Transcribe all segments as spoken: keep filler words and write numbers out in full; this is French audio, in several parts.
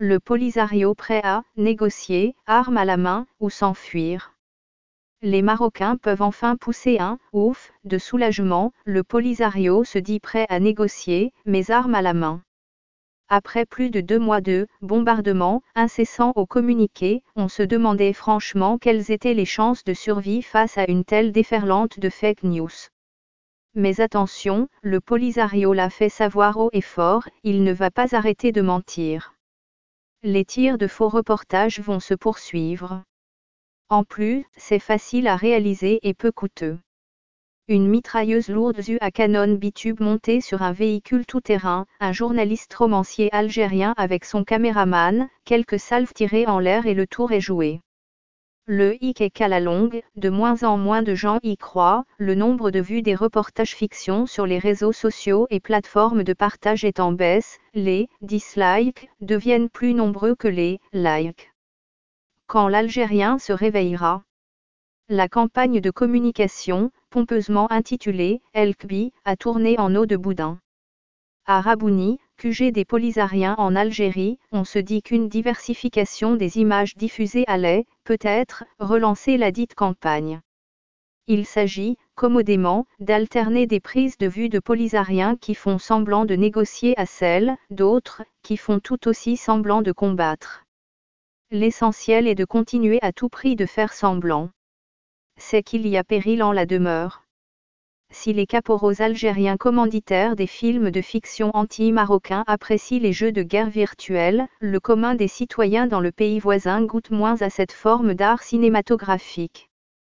Le Polisario prêt à négocier, armes à la main, ou s'enfuir. Les Marocains peuvent enfin pousser un « ouf » de soulagement, le Polisario se dit prêt à négocier, mais armes à la main. Après plus de deux mois de bombardements incessants au communiqué, on se demandait franchement quelles étaient les chances de survie face à une telle déferlante de fake news. Mais attention, le Polisario l'a fait savoir haut et fort, il ne va pas arrêter de mentir. Les tirs de faux reportages vont se poursuivre. En plus, c'est facile à réaliser et peu coûteux. Une mitrailleuse lourde U A Canon bitube montée sur un véhicule tout-terrain, un journaliste romancier algérien avec son caméraman, quelques salves tirées en l'air et le tour est joué. Le hic est qu'à la longue, de moins en moins de gens y croient, le nombre de vues des reportages fiction sur les réseaux sociaux et plateformes de partage est en baisse, les dislikes deviennent plus nombreux que les likes. Quand l'Algérien se réveillera. La campagne de communication, pompeusement intitulée « El Kbi », a tourné en eau de boudin. À Rabouni, Q G des Polisariens en Algérie, on se dit qu'une diversification des images diffusées allait, peut-être, relancer la dite campagne. Il s'agit, commodément, d'alterner des prises de vue de Polisariens qui font semblant de négocier à celles d'autres, qui font tout aussi semblant de combattre. L'essentiel est de continuer à tout prix de faire semblant. C'est qu'il y a péril en la demeure. Si les caporaux algériens commanditaires des films de fiction anti-marocains apprécient les jeux de guerre virtuels, le commun des citoyens dans le pays voisin goûte moins à cette forme d'art cinématographique.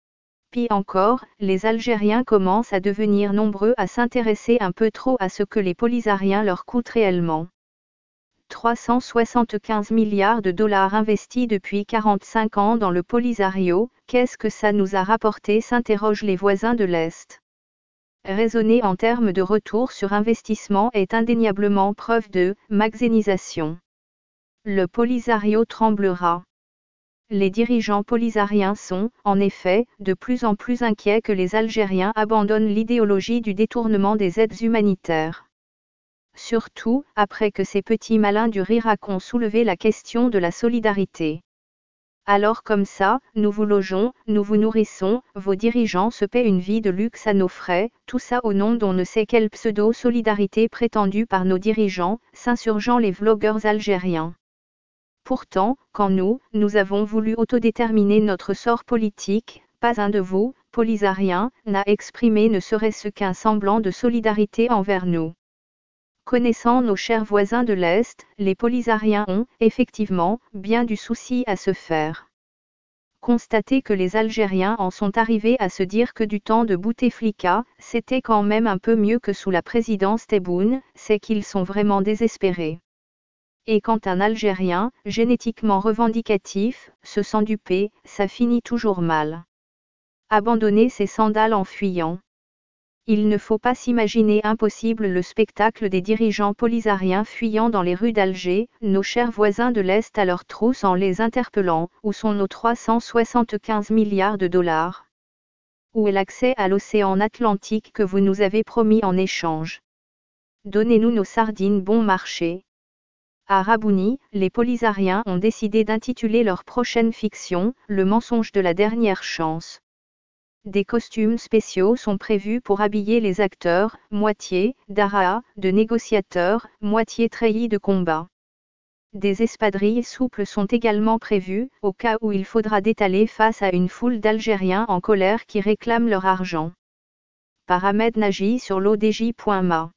Pis encore, les Algériens commencent à devenir nombreux à s'intéresser un peu trop à ce que les Polisariens leur coûtent réellement. trois cent soixante-quinze milliards de dollars investis depuis quarante-cinq ans dans le Polisario, qu'est-ce que ça nous a rapporté s'interrogent les voisins de l'Est. Raisonner en termes de retour sur investissement est indéniablement preuve de maxénisation. Le Polisario tremblera. Les dirigeants polisariens sont, en effet, de plus en plus inquiets que les Algériens abandonnent l'idéologie du détournement des aides humanitaires. Surtout, après que ces petits malins du Rirac ont soulevé la question de la solidarité. Alors comme ça, nous vous logeons, nous vous nourrissons, vos dirigeants se paient une vie de luxe à nos frais, tout ça au nom d'on ne sait quelle pseudo-solidarité prétendue par nos dirigeants, s'insurgeant les vlogueurs algériens. Pourtant, quand nous, nous avons voulu autodéterminer notre sort politique, pas un de vous, Polisariens, n'a exprimé ne serait-ce qu'un semblant de solidarité envers nous. Connaissant nos chers voisins de l'Est, les Polisariens ont, effectivement, bien du souci à se faire. Constater que les Algériens en sont arrivés à se dire que du temps de Bouteflika, c'était quand même un peu mieux que sous la présidence Tebboune, c'est qu'ils sont vraiment désespérés. Et quand un Algérien, génétiquement revendicatif, se sent dupé, ça finit toujours mal. Abandonner ses sandales en fuyant. Il ne faut pas s'imaginer impossible le spectacle des dirigeants polisariens fuyant dans les rues d'Alger, nos chers voisins de l'Est à leur trousse en les interpellant, où sont nos trois cent soixante-quinze milliards de dollars? Où est l'accès à l'océan Atlantique que vous nous avez promis en échange? Donnez-nous nos sardines bon marché. À Rabouni, les Polisariens ont décidé d'intituler leur prochaine fiction, Le mensonge de la dernière chance. Des costumes spéciaux sont prévus pour habiller les acteurs, moitié d'Araa, de négociateurs, moitié treillis de combat. Des espadrilles souples sont également prévues, au cas où il faudra détaler face à une foule d'Algériens en colère qui réclament leur argent. Par Ahmed Nagy sur l'O D J point M A